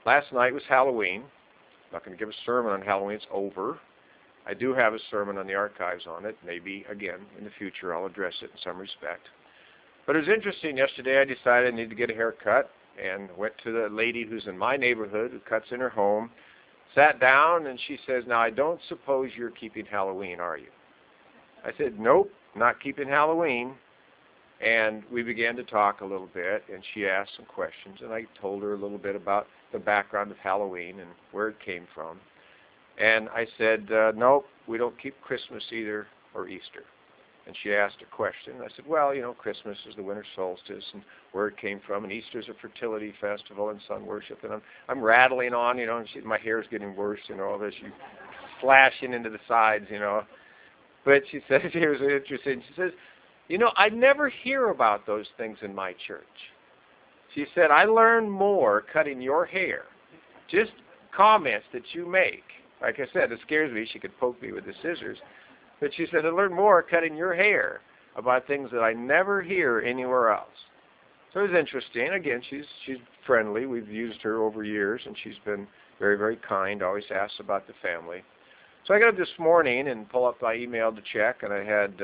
last night was Halloween. I'm not going to give a sermon on Halloween. It's over. I do have a sermon on the archives on it. Maybe, again, in the future I'll address it in some respect. But it was interesting. Yesterday I decided I needed to get a haircut and went to the lady who's in my neighborhood who cuts in her home, sat down, and she says, "Now, I don't suppose you're keeping Halloween, are you?" I said, "Nope, not keeping Halloween." And we began to talk a little bit, and she asked some questions, and I told her a little bit about the background of Halloween and where it came from. And I said, "Nope, we don't keep Christmas either or Easter." And she asked a question. I said, "Well, you know, Christmas is the winter solstice and where it came from, and Easter's a fertility festival and sun worship." And I'm rattling on, you know, and my hair's getting worse, you know, all this flashing into the sides, you know. But she said, here's interesting. She says, "You know, I never hear about those things in my church." She said, "I learn more cutting your hair, just comments that you make." Like I said, it scares me. She could poke me with the scissors. But she said, "I learned more cutting your hair about things that I never hear anywhere else." So it was interesting. Again, she's friendly. We've used her over years, and she's been very, very kind, always asks about the family. So I got up this morning and pull up my email to check, and I had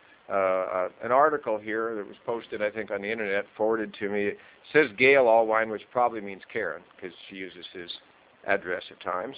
an article here that was posted, I think, on the Internet, forwarded to me. It says Gail Allwine, which probably means Karen, because she uses his address at times.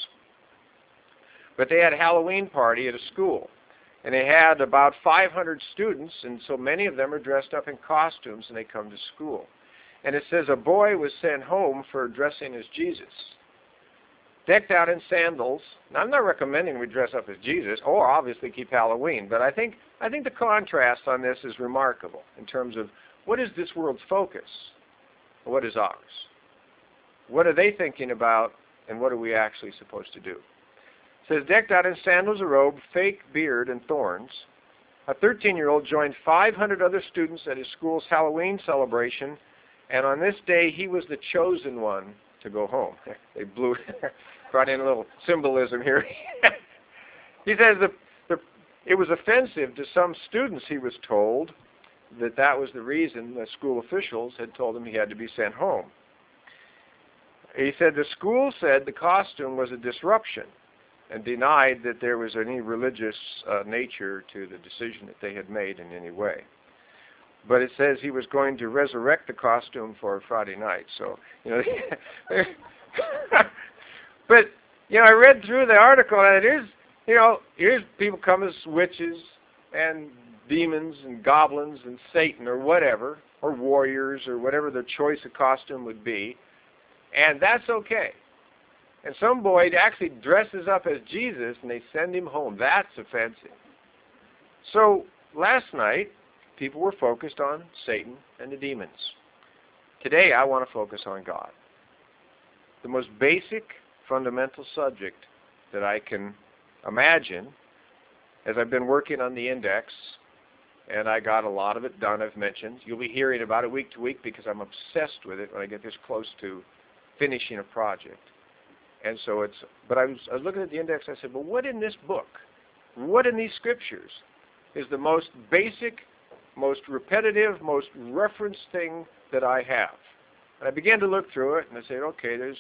But they had a Halloween party at a school. And they had about 500 students, and so many of them are dressed up in costumes, and they come to school. And it says a boy was sent home for dressing as Jesus, decked out in sandals. Now, I'm not recommending we dress up as Jesus, or obviously keep Halloween, but I think the contrast on this is remarkable in terms of what is this world's focus, and what is ours? What are they thinking about, and what are we actually supposed to do? It says, decked out in sandals, a robe, fake beard, and thorns, a 13-year-old joined 500 other students at his school's Halloween celebration, and on this day he was the chosen one to go home. They brought in a little symbolism here. He says it was offensive to some students, he was told, that was the reason the school officials had told him he had to be sent home. He said the school said the costume was a disruption and denied that there was any religious nature to the decision that they had made in any way. But it says he was going to resurrect the costume for Friday night. So, you know, but, you know, I read through the article, and here's people come as witches and demons and goblins and Satan or whatever, or warriors or whatever their choice of costume would be, and that's okay. And some boy actually dresses up as Jesus, and they send him home. That's offensive. So last night, people were focused on Satan and the demons. Today, I want to focus on God. The most basic, fundamental subject that I can imagine, as I've been working on the index, and I got a lot of it done, I've mentioned. You'll be hearing about it week to week because I'm obsessed with it when I get this close to finishing a project. And so but I was looking at the index, I said, well, what in this book, what in these scriptures is the most basic, most repetitive, most referenced thing that I have? And I began to look through it, and I said, okay, there's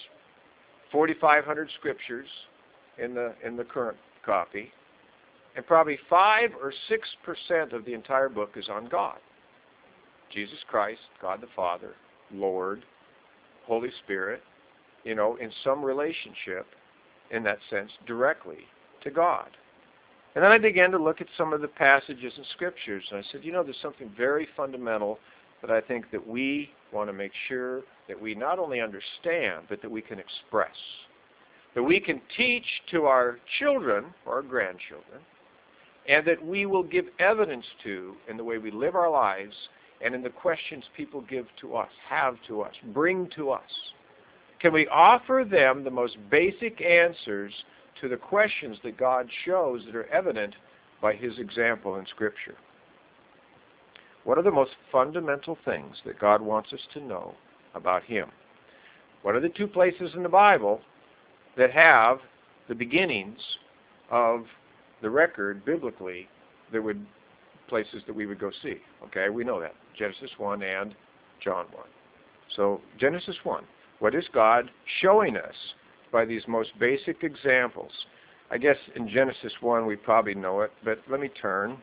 4,500 scriptures in the current copy, and probably 5 or 6% of the entire book is on God. Jesus Christ, God the Father, Lord, Holy Spirit, you know, in some relationship, in that sense, directly to God. And then I began to look at some of the passages in Scriptures, and I said, you know, there's something very fundamental that I think that we want to make sure that we not only understand, but that we can express. That we can teach to our children or our grandchildren, and that we will give evidence to in the way we live our lives and in the questions people give to us, have to us, bring to us. Can we offer them the most basic answers to the questions that God shows that are evident by His example in Scripture? What are the most fundamental things that God wants us to know about Him? What are the 2 places in the Bible that have the beginnings of the record biblically that would places that we would go see? Okay, we know that. Genesis 1 and John 1. So Genesis 1. What is God showing us by these most basic examples? I guess in Genesis 1 we probably know it, but let me turn.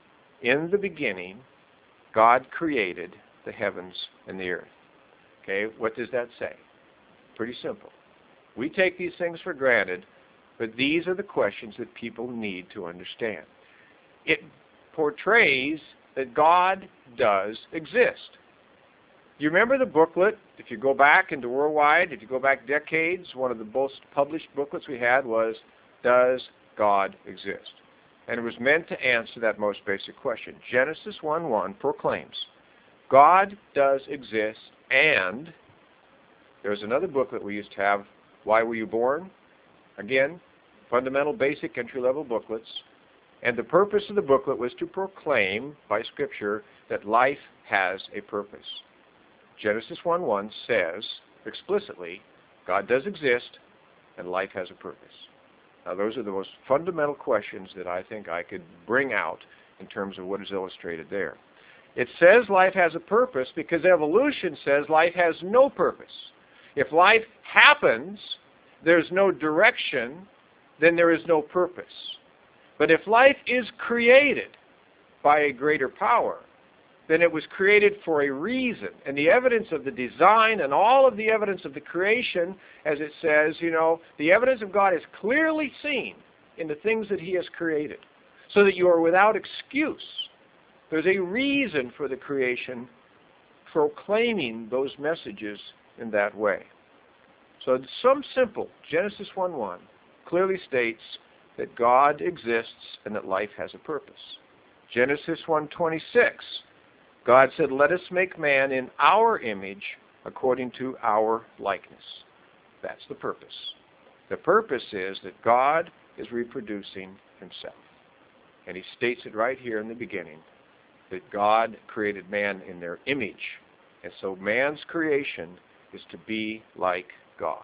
In the beginning, God created the heavens and the earth. Okay, what does that say? Pretty simple. We take these things for granted, but these are the questions that people need to understand. It portrays that God does exist. You remember the booklet? If you go back into Worldwide, if you go back decades, one of the most published booklets we had was, Does God Exist? And it was meant to answer that most basic question. Genesis 1:1 proclaims, God does exist, and there's another booklet we used to have, Why Were You Born? Again, fundamental, basic, entry-level booklets. And the purpose of the booklet was to proclaim by Scripture that life has a purpose. Genesis 1:1 says explicitly, God does exist, and life has a purpose. Now, those are the most fundamental questions that I think I could bring out in terms of what is illustrated there. It says life has a purpose because evolution says life has no purpose. If life happens, there's no direction, then there is no purpose. But if life is created by a greater power, then it was created for a reason. And the evidence of the design and all of the evidence of the creation, as it says, the evidence of God is clearly seen in the things that He has created, so that you are without excuse. There's a reason for the creation proclaiming those messages in that way. So it's some simple. Genesis 1:1 clearly states that God exists and that life has a purpose. Genesis 1:26, God said, let us make man in our image according to our likeness. That's the purpose. The purpose is that God is reproducing Himself. And He states it right here in the beginning, that God created man in their image. And so man's creation is to be like God.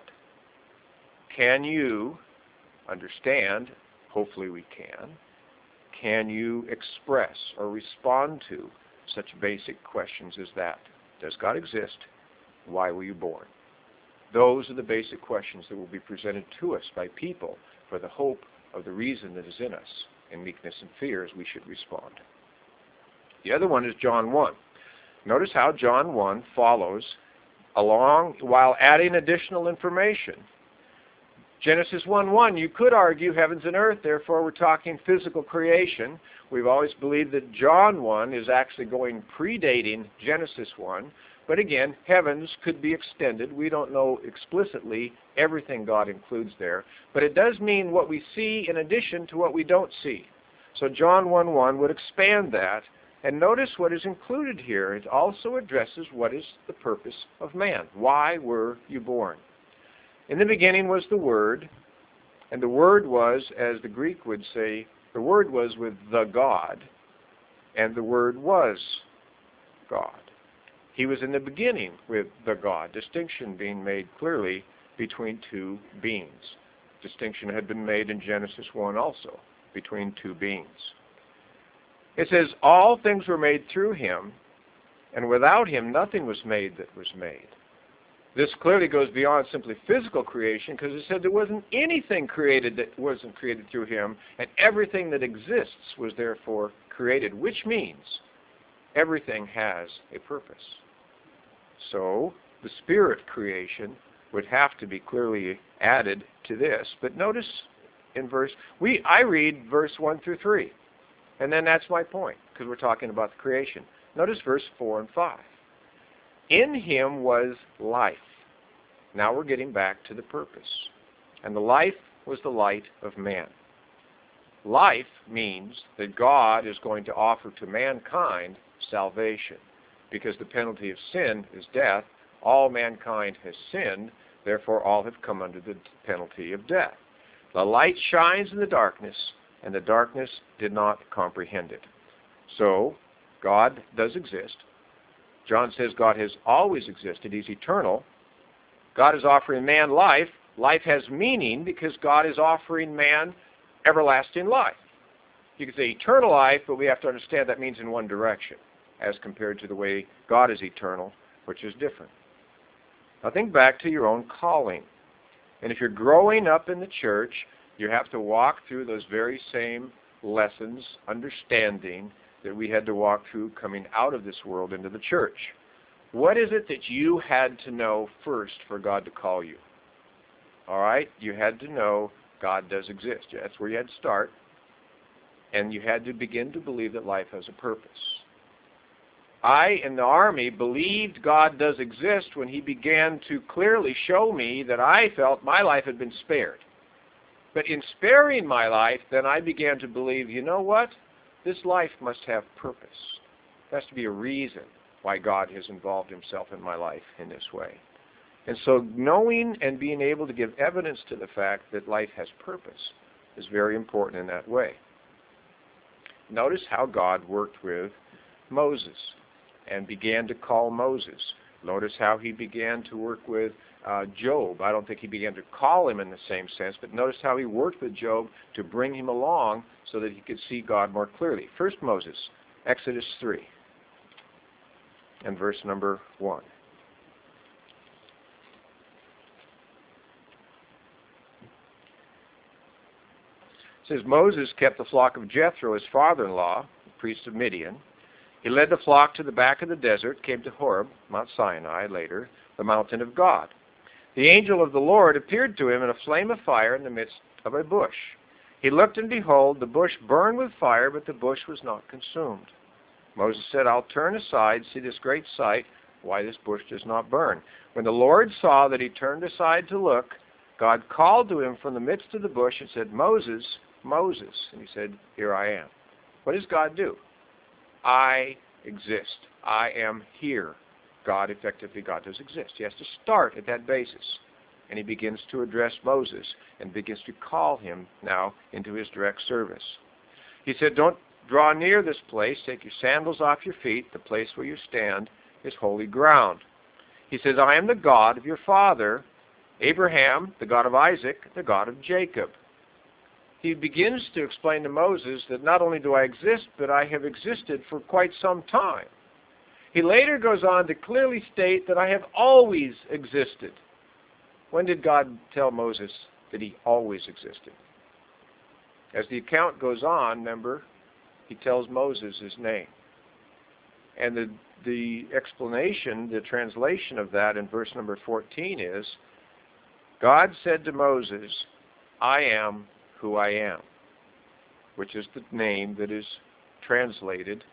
Can you understand? Hopefully we can. Can you express or respond to such basic questions as that? Does God exist? Why were you born? Those are the basic questions that will be presented to us by people for the hope of the reason that is in us. In meekness and fear, as we should respond. The other one is John 1. Notice how John 1 follows along while adding additional information. Genesis 1:1, you could argue heavens and earth, therefore we're talking physical creation. We've always believed that John 1 is actually predating Genesis 1. But again, heavens could be extended. We don't know explicitly everything God includes there. But it does mean what we see in addition to what we don't see. So John 1:1 would expand that. And notice what is included here. It also addresses what is the purpose of man. Why were you born? In the beginning was the Word, and the Word was, as the Greek would say, the Word was with the God, and the Word was God. He was in the beginning with the God, distinction being made clearly between two beings. Distinction had been made in Genesis 1 also, between two beings. It says, all things were made through Him, and without Him nothing was made that was made. This clearly goes beyond simply physical creation, because it said there wasn't anything created that wasn't created through Him, and everything that exists was therefore created, which means everything has a purpose. So the spirit creation would have to be clearly added to this. But notice in I read verse 1 through 3, and then that's my point, because we're talking about the creation. Notice verse 4 and 5. In Him was life. Now we're getting back to the purpose. And the life was the light of man. Life means that God is going to offer to mankind salvation. Because the penalty of sin is death. All mankind has sinned. Therefore all have come under the penalty of death. The light shines in the darkness, and the darkness did not comprehend it. So God does exist. John says God has always existed. He's eternal. God is offering man life. Life has meaning because God is offering man everlasting life. You could say eternal life, but we have to understand that means in one direction as compared to the way God is eternal, which is different. Now think back to your own calling. And if you're growing up in the church, you have to walk through those very same lessons, understanding that we had to walk through coming out of this world into the church. What is it that you had to know first for God to call you? All right? You had to know God does exist. That's where you had to start. And you had to begin to believe that life has a purpose. I, in the Army, believed God does exist when He began to clearly show me that I felt my life had been spared. But in sparing my life, then I began to believe, you know what? This life must have purpose. There has to be a reason why God has involved Himself in my life in this way. And so knowing and being able to give evidence to the fact that life has purpose is very important in that way. Notice how God worked with Moses and began to call Moses. Notice how He began to work with Job. I don't think He began to call him in the same sense, but notice how He worked with Job to bring him along so that he could see God more clearly. First Moses, Exodus 3, and verse number 1. It says, Moses kept the flock of Jethro, his father-in-law, the priest of Midian. He led the flock to the back of the desert, came to Horeb, Mount Sinai, later, the mountain of God. The angel of the Lord appeared to him in a flame of fire in the midst of a bush. He looked, and behold, the bush burned with fire, but the bush was not consumed. Moses said, I'll turn aside, see this great sight, why this bush does not burn. When the Lord saw that he turned aside to look, God called to him from the midst of the bush and said, Moses, Moses. And he said, here I am. What does God do? I exist. I am here. God does exist. He has to start at that basis. And he begins to address Moses and begins to call him now into his direct service. He said, don't draw near this place. Take your sandals off your feet. The place where you stand is holy ground. He says, I am the God of your father, Abraham, the God of Isaac, the God of Jacob. He begins to explain to Moses that not only do I exist, but I have existed for quite some time. He later goes on to clearly state that I have always existed. When did God tell Moses that He always existed? As the account goes on, remember, He tells Moses his name. And the explanation, the translation of that in verse number 14 is, God said to Moses, I am who I am, which is the name that is translated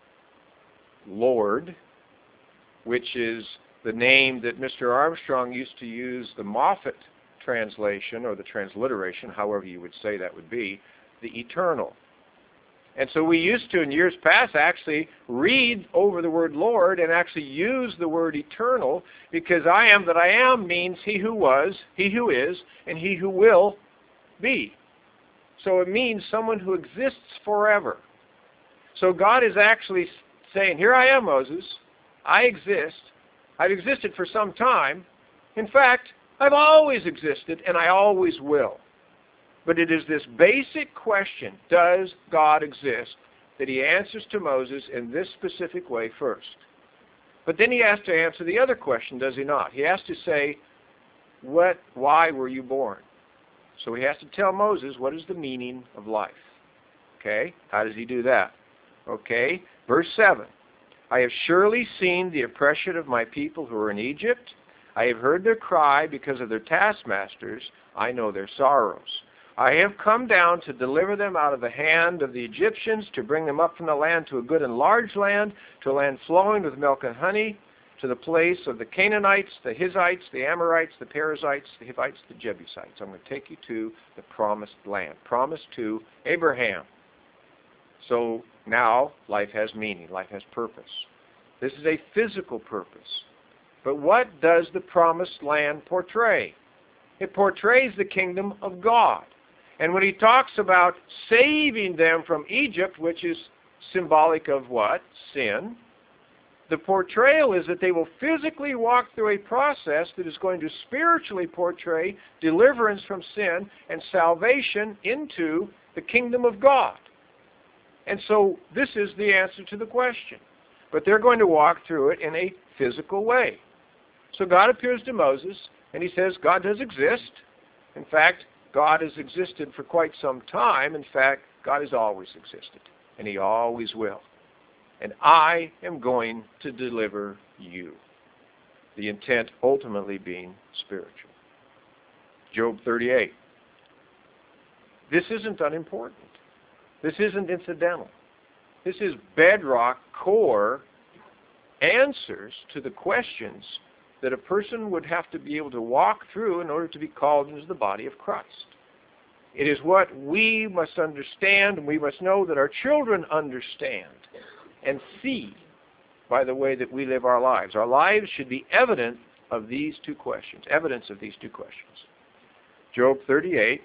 Lord, which is the name that Mr. Armstrong used to use, the Moffat translation, or the transliteration, however you would say that would be, the eternal. And so we used to, in years past, actually read over the word Lord and actually use the word eternal, because I am that I am means He who was, He who is, and He who will be. So it means someone who exists forever. So God is actually saying, here I am, Moses. I exist. I've existed for some time. In fact, I've always existed, and I always will. But it is this basic question, does God exist, that He answers to Moses in this specific way first. But then He has to answer the other question, does He not? He has to say, why were you born? So He has to tell Moses, what is the meaning of life? Okay, how does He do that? Okay, verse 7. I have surely seen the oppression of my people who are in Egypt. I have heard their cry because of their taskmasters. I know their sorrows. I have come down to deliver them out of the hand of the Egyptians, to bring them up from the land to a good and large land, to a land flowing with milk and honey, to the place of the Canaanites, the Hittites, the Amorites, the Perizzites, the Hivites, the Jebusites. I'm going to take you to the promised land, promised to Abraham. So now life has meaning, life has purpose. This is a physical purpose. But what does the promised land portray? It portrays the kingdom of God. And when He talks about saving them from Egypt, which is symbolic of what? Sin. The portrayal is that they will physically walk through a process that is going to spiritually portray deliverance from sin and salvation into the kingdom of God. And so this is the answer to the question. But they're going to walk through it in a physical way. So God appears to Moses, and he says God does exist. In fact, God has existed for quite some time. In fact, God has always existed, and he always will. And I am going to deliver you. The intent ultimately being spiritual. Job 38. This isn't unimportant. This isn't incidental. This is bedrock, core answers to the questions that a person would have to be able to walk through in order to be called into the body of Christ. It is what we must understand, and we must know that our children understand and see by the way that we live our lives. Our lives should be evidence of these two questions. Job 38,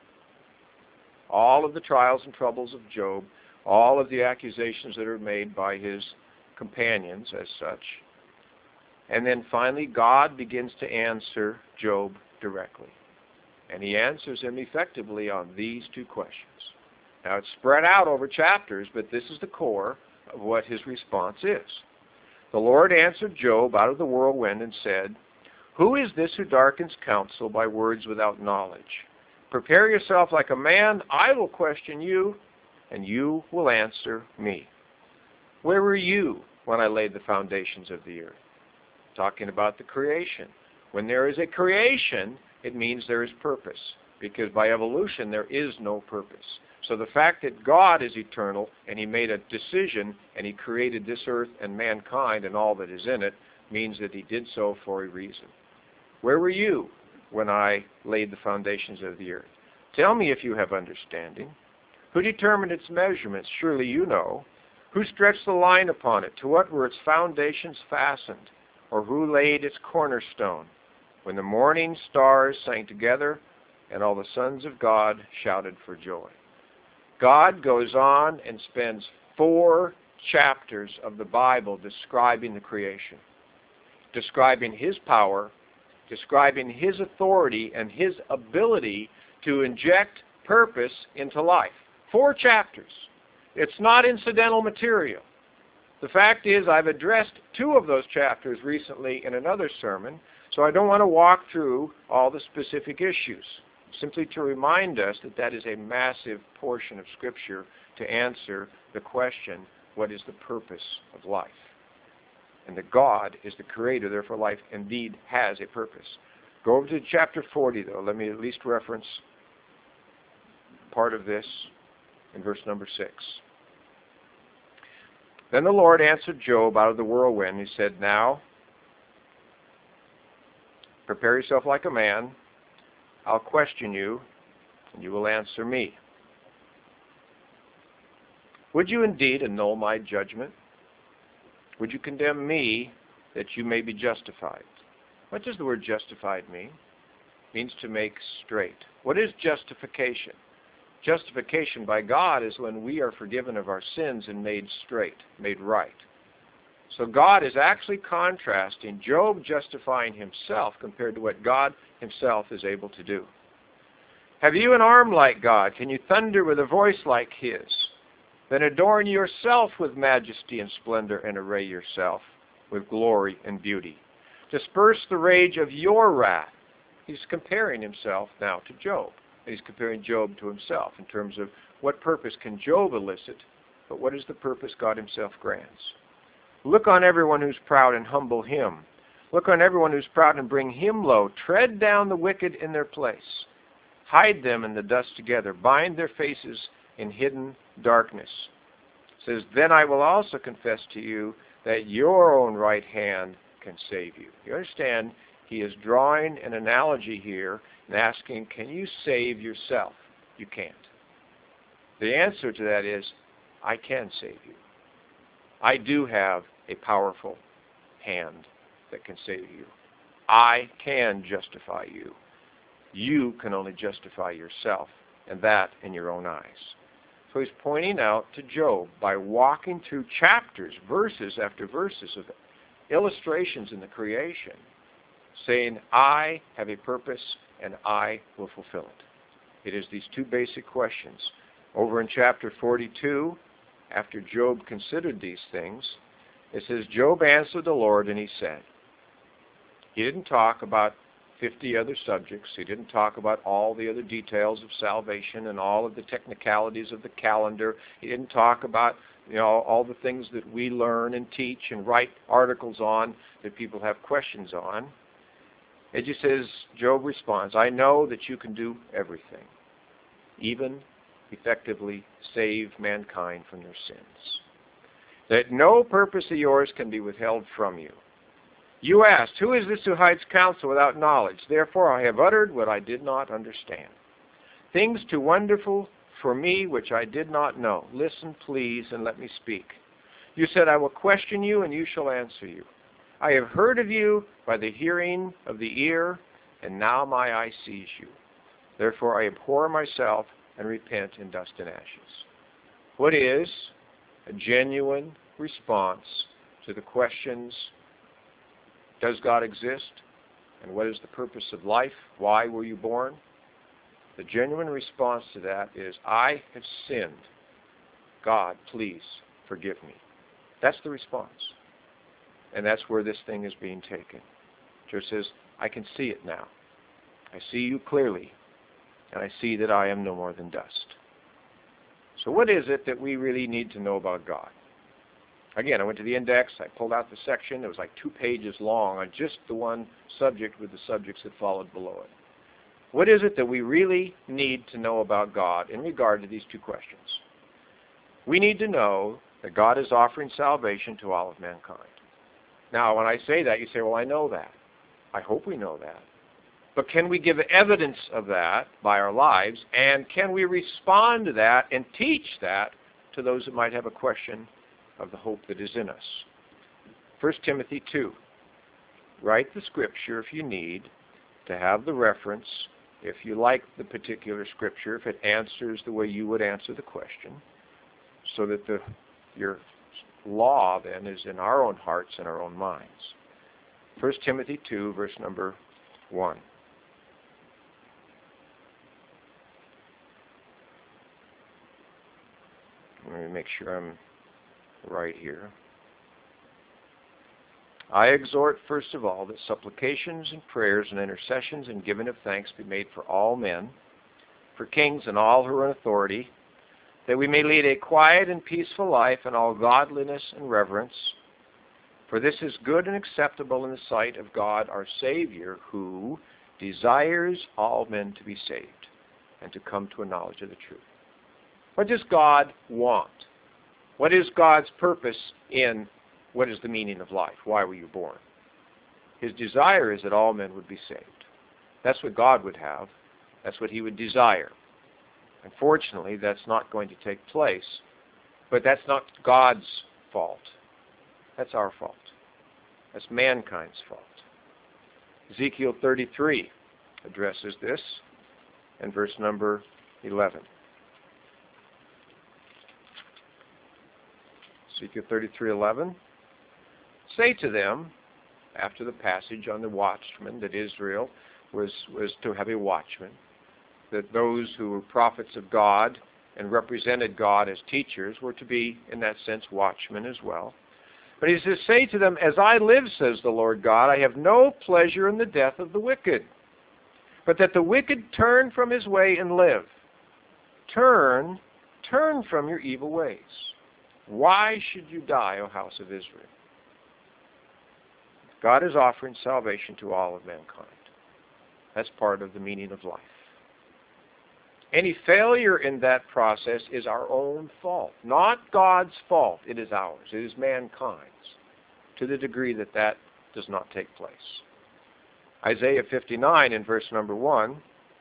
all of the trials and troubles of Job, all of the accusations that are made by his companions as such. And then finally, God begins to answer Job directly. And he answers him effectively on these two questions. Now, it's spread out over chapters, but this is the core of what his response is. The Lord answered Job out of the whirlwind and said, "Who is this who darkens counsel by words without knowledge? Prepare yourself like a man, I will question you, and you will answer me. Where were you when I laid the foundations of the earth?" Talking about the creation. When there is a creation, it means there is purpose, because by evolution there is no purpose. So the fact that God is eternal and he made a decision and he created this earth and mankind and all that is in it means that he did so for a reason. Where were you when I laid the foundations of the earth? Tell me if you have understanding. Who determined its measurements? Surely you know. Who stretched the line upon it? To what were its foundations fastened? Or who laid its cornerstone? When the morning stars sang together and all the sons of God shouted for joy. God goes on and spends 4 chapters of the Bible describing the creation, describing his power, describing his authority and his ability to inject purpose into life. 4 chapters. It's not incidental material. The fact is, I've addressed 2 of those chapters recently in another sermon, so I don't want to walk through all the specific issues. Simply to remind us that that is a massive portion of Scripture to answer the question, what is the purpose of life? And that God is the creator, therefore life indeed has a purpose. Go over to chapter 40, though. Let me at least reference part of this in verse number 6. Then the Lord answered Job out of the whirlwind. He said, "Now, prepare yourself like a man. I'll question you, and you will answer me. Would you indeed annul my judgment? Would you condemn me that you may be justified?" What does the word justified mean? It means to make straight. What is justification? Justification by God is when we are forgiven of our sins and made straight, made right. So God is actually contrasting Job justifying himself compared to what God himself is able to do. Have you an arm like God? Can you thunder with a voice like his? Then adorn yourself with majesty and splendor and array yourself with glory and beauty. Disperse the rage of your wrath. He's comparing himself now to Job. He's comparing Job to himself in terms of what purpose can Job elicit, but what is the purpose God himself grants. Look on everyone who's proud and humble him. Look on everyone who's proud and bring him low. Tread down the wicked in their place. Hide them in the dust together. Bind their faces in hidden darkness. It says, then I will also confess to you that your own right hand can save you. You understand, he is drawing an analogy here and asking, can you save yourself? You can't. The answer to that is, I can save you. I do have a powerful hand that can save you. I can justify you. You can only justify yourself, and that in your own eyes. So he's pointing out to Job by walking through chapters, verses after verses of illustrations in the creation, saying, I have a purpose and I will fulfill it. It is these 2 basic questions. Over in chapter 42, after Job considered these things, it says, Job answered the Lord and he said, He didn't talk about 50 other subjects. He didn't talk about all the other details of salvation and all of the technicalities of the calendar. He didn't talk about, all the things that we learn and teach and write articles on that people have questions on. It just says, Job responds, I know that you can do everything, even effectively save mankind from their sins. That no purpose of yours can be withheld from you. You asked, who is this who hides counsel without knowledge? Therefore I have uttered what I did not understand. Things too wonderful for me which I did not know. Listen, please, and let me speak. You said, I will question you, and you shall answer you. I have heard of you by the hearing of the ear, and now my eye sees you. Therefore I abhor myself and repent in dust and ashes. What is a genuine response to the questions, does God exist? And what is the purpose of life? Why were you born? The genuine response to that is, I have sinned. God, please forgive me. That's the response. And that's where this thing is being taken. Church says, I can see it now. I see you clearly, and I see that I am no more than dust. So what is it that we really need to know about God? Again, I went to the index, I pulled out the section, it was like 2 pages long on just the one subject with the subjects that followed below it. What is it that we really need to know about God in regard to these 2 questions? We need to know that God is offering salvation to all of mankind. Now, when I say that, you say, well, I know that. I hope we know that. But can we give evidence of that by our lives, and can we respond to that and teach that to those that might have a question of the hope that is in us? 1 Timothy 2. Write the scripture if you need to have the reference, if you like the particular scripture, if it answers the way you would answer the question, so that your law then is in our own hearts and our own minds. 1 Timothy 2, verse number 1. Let me make sure I'm right here. I exhort, first of all, that supplications and prayers and intercessions and giving of thanks be made for all men, for kings and all who are in authority, that we may lead a quiet and peaceful life in all godliness and reverence. For this is good and acceptable in the sight of God our Savior, who desires all men to be saved and to come to a knowledge of the truth. What does God want? What is God's purpose in what is the meaning of life? Why were you born? His desire is that all men would be saved. That's what God would have. That's what he would desire. Unfortunately, that's not going to take place. But that's not God's fault. That's our fault. That's mankind's fault. Ezekiel 33 addresses this in verse number 11. Ezekiel 33:11. Say to them, after the passage on the watchman, that Israel was to have a watchman, that those who were prophets of God and represented God as teachers were to be, in that sense, watchmen as well. But he says, say to them, as I live, says the Lord God, I have no pleasure in the death of the wicked, but that the wicked turn from his way and live. Turn from your evil ways. Why should you die, O house of Israel? God is offering salvation to all of mankind. That's part of the meaning of life. Any failure in that process is our own fault. Not God's fault. It is ours. It is mankind's, to the degree that that does not take place. Isaiah 59 in verse number 1.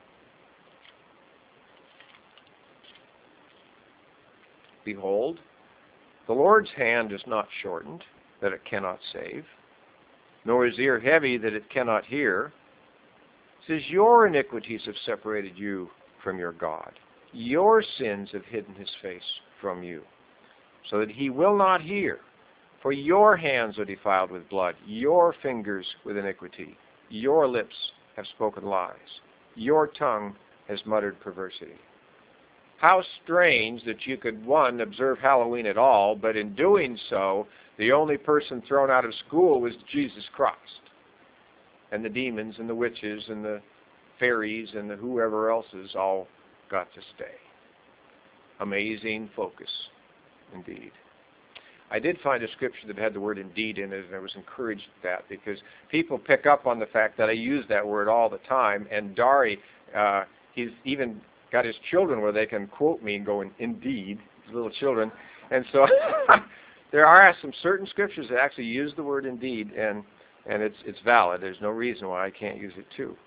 Behold, the Lord's hand is not shortened, that it cannot save, nor his ear heavy, that it cannot hear. It says, your iniquities have separated you from your God. Your sins have hidden his face from you, so that he will not hear. For your hands are defiled with blood, your fingers with iniquity. Your lips have spoken lies. Your tongue has muttered perversity. How strange that you could, one, observe Halloween at all, but in doing so, the only person thrown out of school was Jesus Christ. and the demons and the witches and the fairies and the whoever else has all got to stay. Amazing focus, indeed. I did find a scripture that had the word indeed in it, and I was encouraged at that because people pick up on the fact that I use that word all the time, and Dari, he's even got his children where they can quote me and go, indeed, his little children. And so there are some certain scriptures that actually use the word indeed, and it's valid. There's no reason why I can't use it too.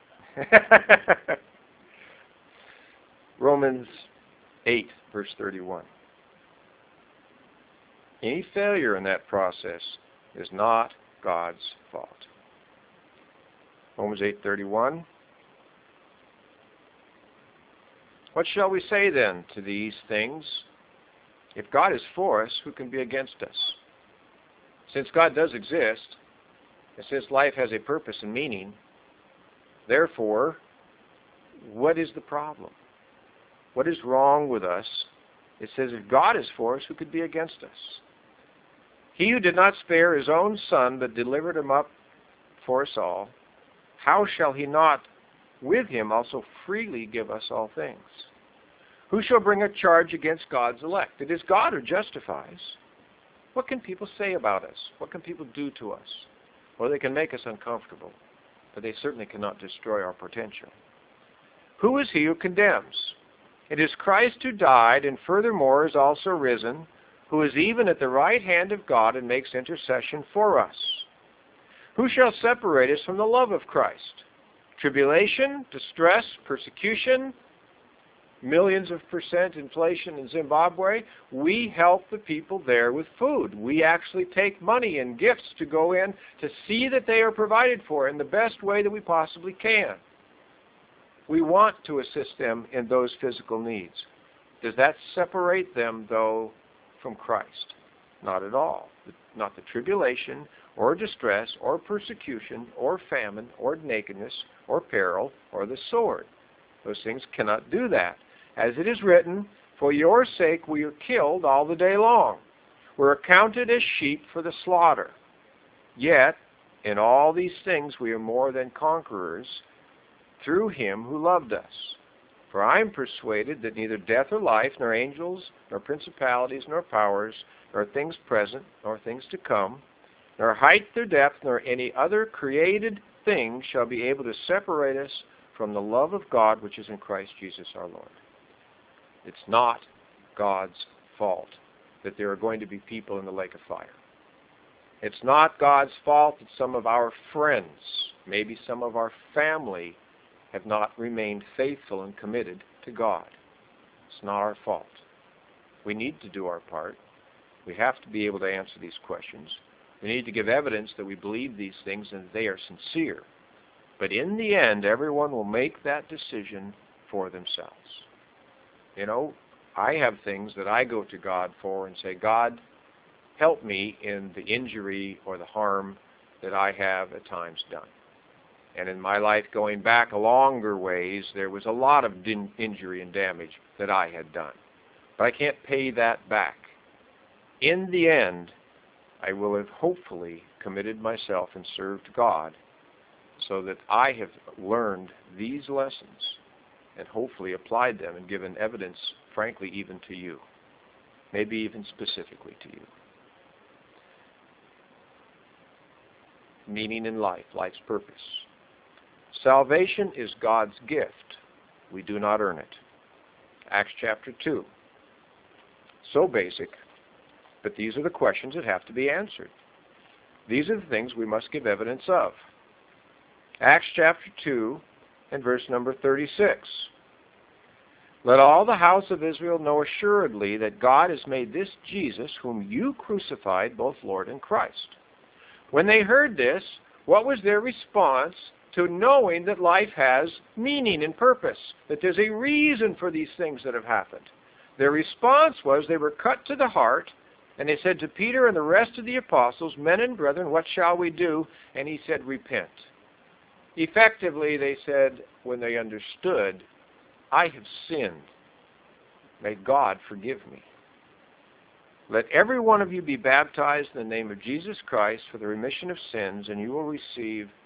Romans 8, verse 31. Any failure in that process is not God's fault. Romans 8:31. What shall we say then to these things? If God is for us, who can be against us? Since God does exist, and since life has a purpose and meaning, therefore, what is the problem? What is wrong with us? It says, if God is for us, who could be against us? He who did not spare his own Son, but delivered him up for us all, how shall he not with him also freely give us all things? Who shall bring a charge against God's elect? It is God who justifies. What can people say about us? What can people do to us? Well, they can make us uncomfortable, but they certainly cannot destroy our potential. Who is he who condemns? It is Christ who died, and furthermore is also risen, who is even at the right hand of God and makes intercession for us. Who shall separate us from the love of Christ? Tribulation, distress, persecution, millions of % inflation in Zimbabwe. We help the people there with food. We actually take money and gifts to go in to see that they are provided for in the best way that we possibly can. We want to assist them in those physical needs. Does that separate them, though, from Christ? Not at all. Not the tribulation, or distress, or persecution, or famine, or nakedness, or peril, or the sword. Those things cannot do that. As it is written, for your sake we are killed all the day long. We're accounted as sheep for the slaughter. Yet, in all these things we are more than conquerors through him who loved us. For I am persuaded that neither death or life, nor angels, nor principalities, nor powers, nor things present, nor things to come, nor height nor depth, nor any other created thing shall be able to separate us from the love of God which is in Christ Jesus our Lord. It's not God's fault that there are going to be people in the lake of fire. It's not God's fault that some of our friends, maybe some of our family, have not remained faithful and committed to God. It's not our fault. We need to do our part. We have to be able to answer these questions. We need to give evidence that we believe these things and that they are sincere. But in the end, everyone will make that decision for themselves. You know, I have things that I go to God for and say, God, help me in the injury or the harm that I have at times done. And in my life, going back a longer ways, there was a lot of injury and damage that I had done. But I can't pay that back. In the end, I will have hopefully committed myself and served God so that I have learned these lessons and hopefully applied them and given evidence, frankly, even to you. Maybe even specifically to you. Meaning in life, life's purpose. Salvation is God's gift. We do not earn it. Acts chapter 2. So basic, but these are the questions that have to be answered. These are the things we must give evidence of. Acts chapter 2 and verse number 36. Let all the house of Israel know assuredly that God has made this Jesus, whom you crucified, both Lord and Christ. When they heard this, what was their response to knowing that life has meaning and purpose, that there's a reason for these things that have happened? Their response was they were cut to the heart, and they said to Peter and the rest of the apostles, men and brethren, what shall we do? And he said, repent. Effectively, they said, when they understood, I have sinned. May God forgive me. Let every one of you be baptized in the name of Jesus Christ for the remission of sins, and you will receive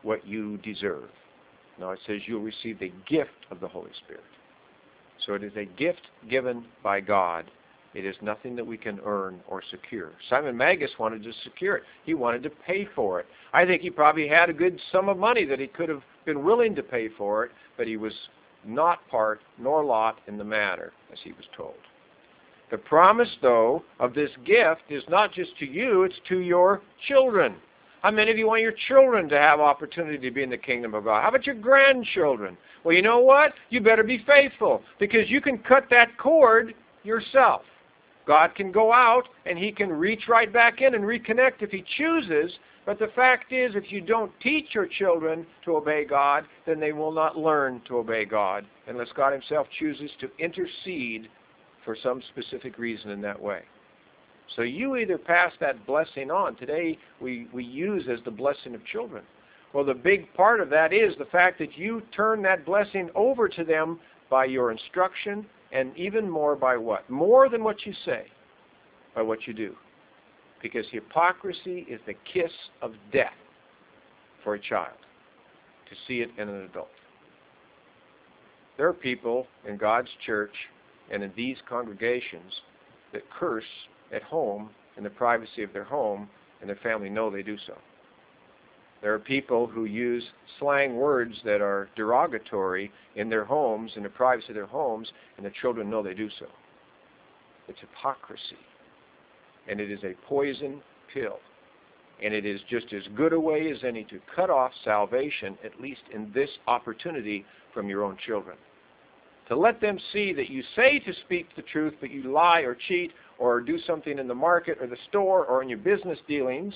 what you deserve. No, it says you'll receive the gift of the Holy Spirit. So it is a gift given by God. It is nothing that we can earn or secure. Simon Magus wanted to secure it. He wanted to pay for it. I think he probably had a good sum of money that he could have been willing to pay for it, but he was not part nor lot in the matter, as he was told. The promise, though, of this gift is not just to you, it's to your children. How many of you want your children to have opportunity to be in the kingdom of God? How about your grandchildren? Well, you know what? You better be faithful, because you can cut that cord yourself. God can go out and He can reach right back in and reconnect if He chooses, but the fact is, if you don't teach your children to obey God, then they will not learn to obey God unless God Himself chooses to intercede for some specific reason in that way. So you either pass that blessing on. Today we use as the blessing of children. Well, the big part of that is the fact that you turn that blessing over to them by your instruction, and even more by what? More than what you say, by what you do. Because hypocrisy is the kiss of death for a child, to see it in an adult. There are people in God's church and in these congregations that curse at home in the privacy of their home, and their family know they do so. There are people who use slang words that are derogatory in their homes, in the privacy of their homes, and the children know they do so. It's hypocrisy. And it is a poison pill. And it is just as good a way as any to cut off salvation, at least in this opportunity, from your own children. To let them see that you say to speak the truth, but you lie or cheat or do something in the market or the store or in your business dealings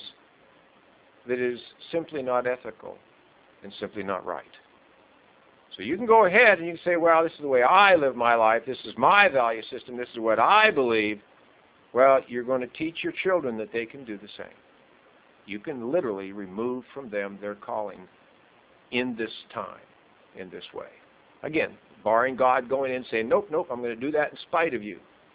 that is simply not ethical and simply not right. So you can go ahead and you can say, well, this is the way I live my life. This is my value system. This is what I believe. Well, you're going to teach your children that they can do the same. You can literally remove from them their calling in this time, in this way. Again, barring God going in and saying, nope, I'm going to do that in spite of you.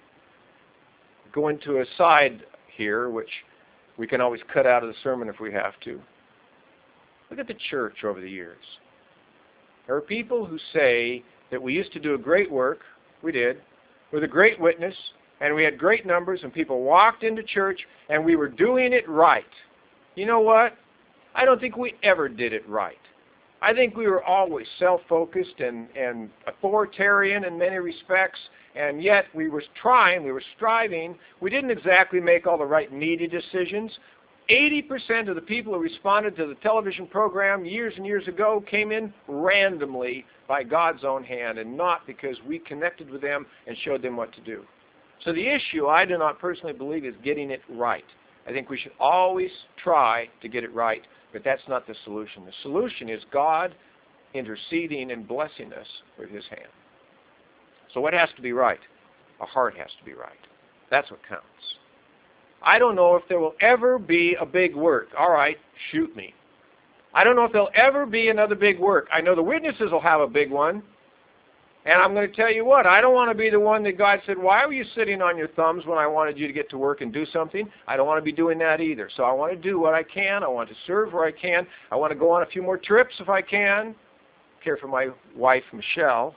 Going to a side here, which we can always cut out of the sermon if we have to. Look at the church over the years. There are people who say that we used to do a great work, we did, with a great witness, and we had great numbers, and people walked into church, and we were doing it right. You know what? I don't think we ever did it right. I think we were always self-focused and authoritarian in many respects, and yet we were trying, we were striving. We didn't exactly make all the right media decisions. 80% of the people who responded to the television program years and years ago came in randomly by God's own hand, and not because we connected with them and showed them what to do. So the issue, I do not personally believe, is getting it right. I think we should always try to get it right, but that's not the solution. The solution is God interceding and blessing us with His hand. So what has to be right? Our heart has to be right. That's what counts. I don't know if there will ever be a big work. All right, shoot me. I don't know if there'll ever be another big work. I know the witnesses will have a big one. And I'm going to tell you what, I don't want to be the one that God said, why were you sitting on your thumbs when I wanted you to get to work and do something? I don't want to be doing that either. So I want to do what I can. I want to serve where I can. I want to go on a few more trips if I can. Care for my wife, Michelle,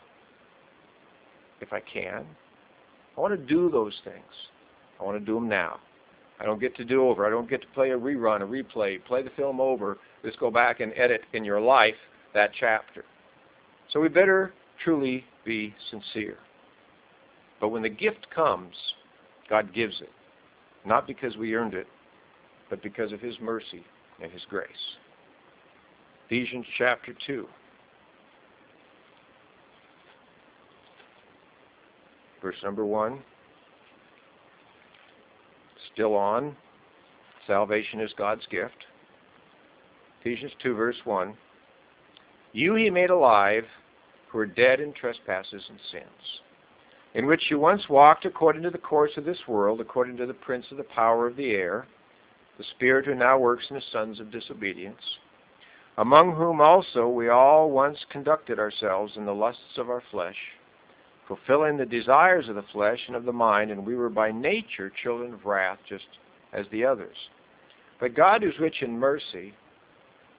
if I can. I want to do those things. I want to do them now. I don't get to do over. I don't get to play a rerun, a replay, play the film over. Just go back and edit in your life that chapter. So we better truly be sincere. But when the gift comes, God gives it. Not because we earned it, but because of His mercy and His grace. Ephesians chapter 2. Verse number 1. Still on. Salvation is God's gift. Ephesians 2 verse 1. You He made alive who are dead in trespasses and sins, in which you once walked according to the course of this world, according to the prince of the power of the air, the spirit who now works in the sons of disobedience, among whom also we all once conducted ourselves in the lusts of our flesh, fulfilling the desires of the flesh and of the mind, and we were by nature children of wrath, just as the others. But God, who is rich in mercy,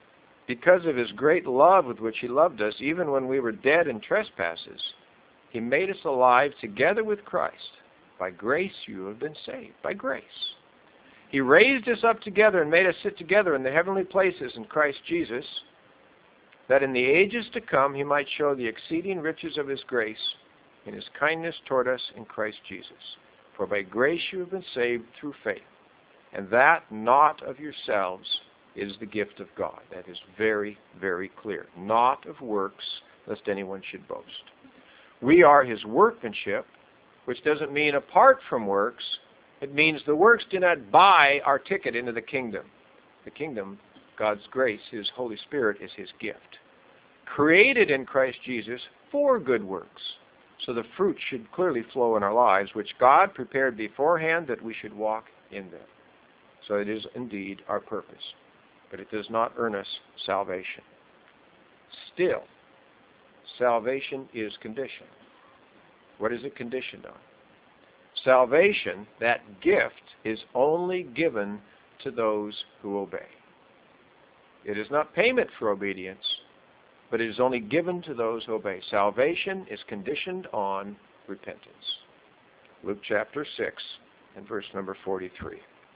because of his great love with which he loved us, even when we were dead in trespasses, he made us alive together with Christ. By grace you have been saved. By grace. He raised us up together and made us sit together in the heavenly places in Christ Jesus, that in the ages to come he might show the exceeding riches of his grace in his kindness toward us in Christ Jesus. For by grace you have been saved through faith, and that not of yourselves is the gift of God. That is very, very clear. Not of works, lest anyone should boast. We are his workmanship, which doesn't mean apart from works. It means the works do not buy our ticket into the kingdom. The kingdom, God's grace, his Holy Spirit, is his gift. Created in Christ Jesus for good works. So the fruit should clearly flow in our lives, which God prepared beforehand that we should walk in them. So it is indeed our purpose. But it does not earn us salvation. Still, salvation is conditioned. What is it conditioned on? Salvation, that gift, is only given to those who obey. It is not payment for obedience, but it is only given to those who obey. Salvation is conditioned on repentance. Luke chapter 6 and verse number 43.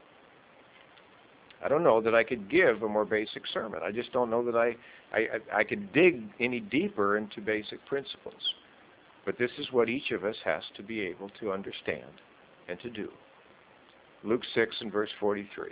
I don't know that I could give a more basic sermon. I just don't know that I could dig any deeper into basic principles. But this is what each of us has to be able to understand and to do. Luke 6 and verse 43.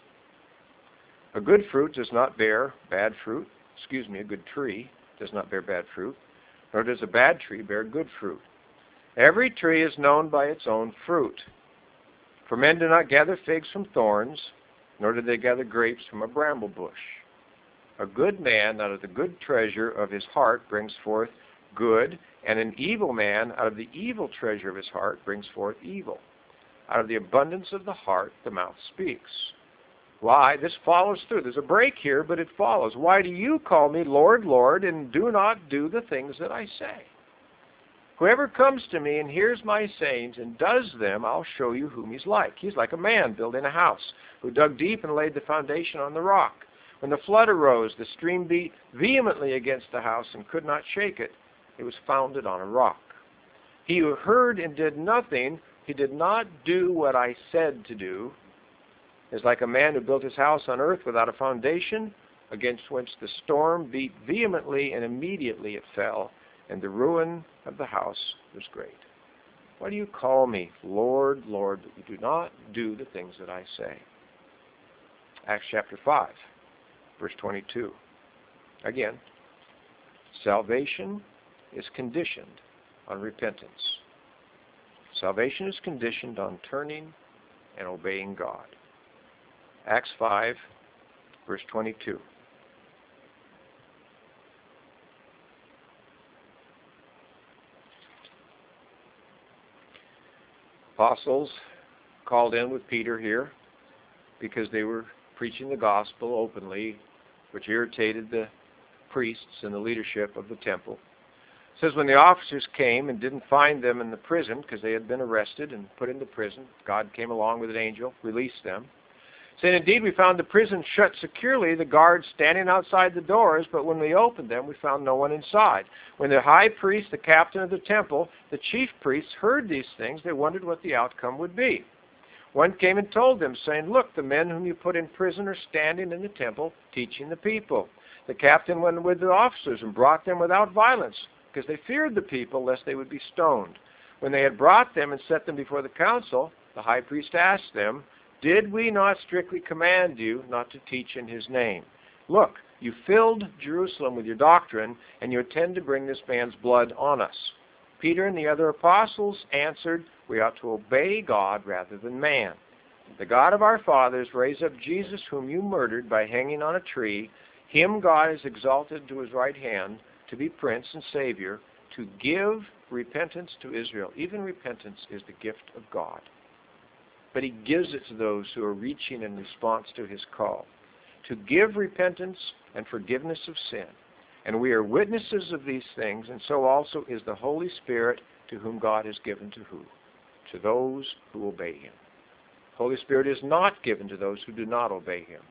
A good fruit does not bear bad fruit. A good tree does not bear bad fruit, nor does a bad tree bear good fruit. Every tree is known by its own fruit. For men do not gather figs from thorns, nor do they gather grapes from a bramble bush. A good man out of the good treasure of his heart brings forth good, and an evil man out of the evil treasure of his heart brings forth evil. Out of the abundance of the heart the mouth speaks. Why? This follows through. There's a break here, but it follows. Why do you call me Lord, Lord, and do not do the things that I say? Whoever comes to me and hears my sayings and does them, I'll show you whom he's like. He's like a man building a house who dug deep and laid the foundation on the rock. When the flood arose, the stream beat vehemently against the house and could not shake it. It was founded on a rock. He who heard and did nothing, he did not do what I said to do, is like a man who built his house on earth without a foundation, against which the storm beat vehemently, and immediately it fell, and the ruin of the house was great. Why do you call me Lord, Lord, but you do not do the things that I say? Acts chapter 5, verse 22. Again, salvation is conditioned on repentance. Salvation is conditioned on turning and obeying God. Acts 5, verse 22. Apostles called in with Peter here because they were preaching the gospel openly, which irritated the priests and the leadership of the temple. It says when the officers came and didn't find them in the prison because they had been arrested and put into prison, God came along with an angel, released them. Saying, indeed, we found the prison shut securely, the guards standing outside the doors, but when we opened them, we found no one inside. When the high priest, the captain of the temple, the chief priests heard these things, they wondered what the outcome would be. One came and told them, saying, look, the men whom you put in prison are standing in the temple teaching the people. The captain went with the officers and brought them without violence, because they feared the people, lest they would be stoned. When they had brought them and set them before the council, the high priest asked them, did we not strictly command you not to teach in his name? Look, you filled Jerusalem with your doctrine, and you intend to bring this man's blood on us. Peter and the other apostles answered, we ought to obey God rather than man. The God of our fathers raised up Jesus, whom you murdered by hanging on a tree. Him God has exalted to his right hand to be Prince and Savior, to give repentance to Israel. Even repentance is the gift of God. But he gives it to those who are reaching in response to his call, to give repentance and forgiveness of sin. And we are witnesses of these things, and so also is the Holy Spirit, to whom God has given to who? To those who obey him. Holy Spirit is not given to those who do not obey him.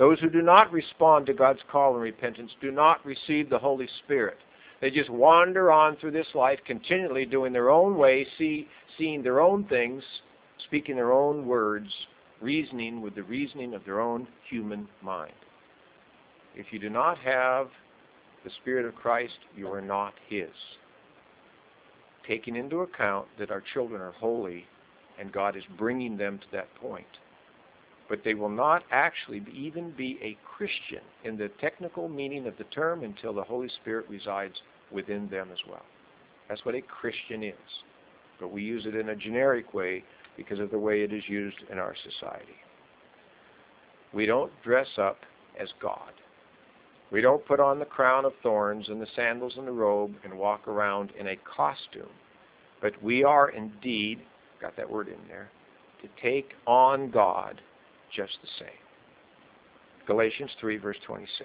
Those who do not respond to God's call and repentance do not receive the Holy Spirit. They just wander on through this life continually doing their own way, seeing their own things, speaking their own words, reasoning with the reasoning of their own human mind. If you do not have the Spirit of Christ, you are not His. Taking into account that our children are holy and God is bringing them to that point. But they will not actually even be a Christian in the technical meaning of the term until the Holy Spirit resides within them as well. That's what a Christian is. But we use it in a generic way because of the way it is used in our society. We don't dress up as God. We don't put on the crown of thorns and the sandals and the robe and walk around in a costume. But we are indeed, got that word in there, to take on God just the same. Galatians 3, verse 26.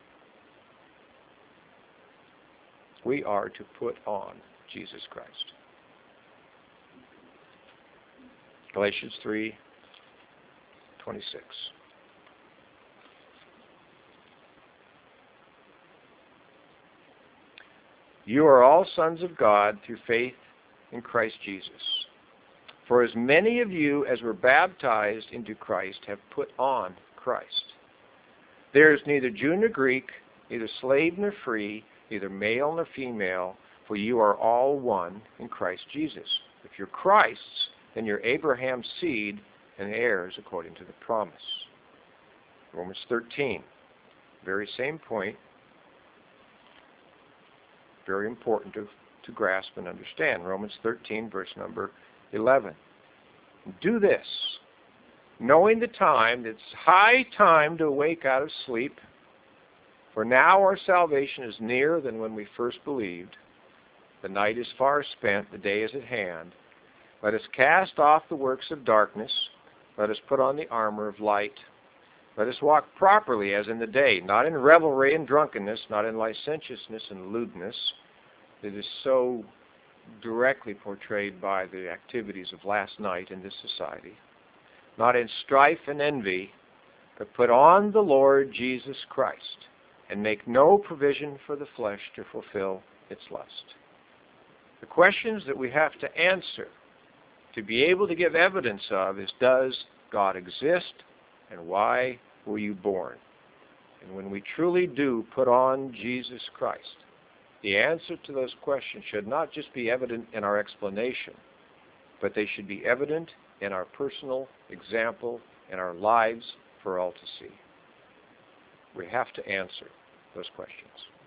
We are to put on Jesus Christ. Galatians 3, 26. You are all sons of God through faith in Christ Jesus. For as many of you as were baptized into Christ have put on Christ. There is neither Jew nor Greek, neither slave nor free, neither male nor female, for you are all one in Christ Jesus. If you're Christ's, then you're Abraham's seed and heirs according to the promise. Romans 13, very same point, very important to grasp and understand. Romans 13, verse number 11. Do this, knowing the time, it's high time to awake out of sleep, for now our salvation is nearer than when we first believed. The night is far spent, the day is at hand. Let us cast off the works of darkness. Let us put on the armor of light. Let us walk properly as in the day, not in revelry and drunkenness, not in licentiousness and lewdness. It is so directly portrayed by the activities of last night in this society. Not in strife and envy, but put on the Lord Jesus Christ, and make no provision for the flesh to fulfill its lust. The questions that we have to answer to be able to give evidence of is, does God exist, and why were you born? And when we truly do put on Jesus Christ, the answer to those questions should not just be evident in our explanation, but they should be evident in our personal example in our lives for all to see. We have to answer those questions.